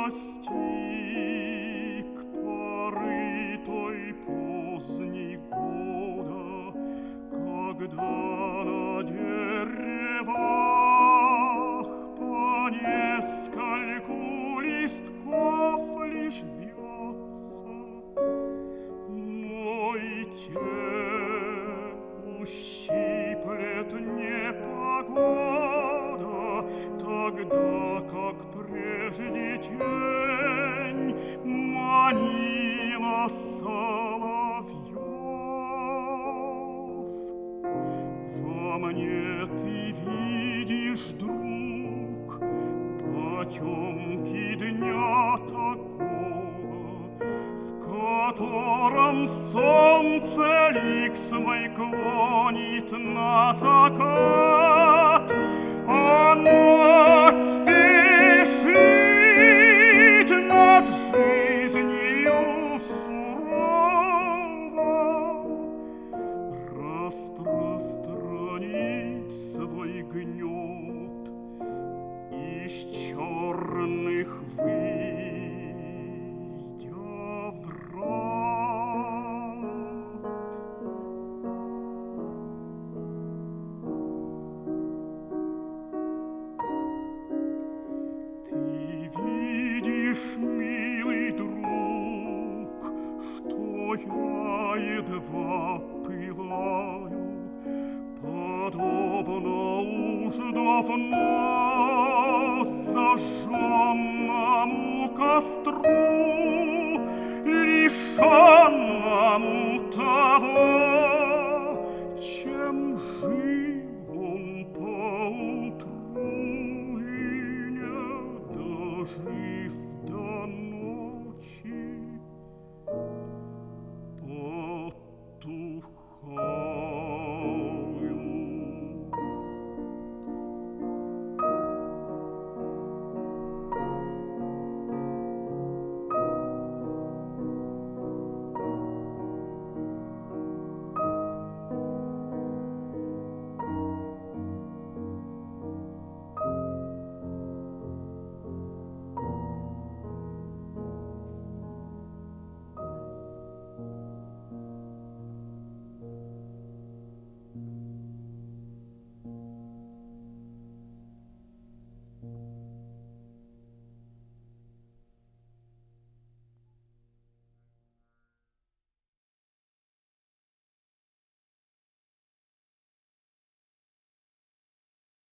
достиг поры той поздней года, когда на деревах по нескольку листков лишь бьется, но и те ущиплет непогода, тогда как прежде тень манила соловьев. Во мне ты видишь, друг, потемки дня такого, в котором солнце лик свой клонит на закат, а ночь спешит над жизнью сурово распространить свой гнет из черных выйдя врат. Ты видишь, милый друг, что я едва пылаю, подобно уж давно зажженному костру, лишь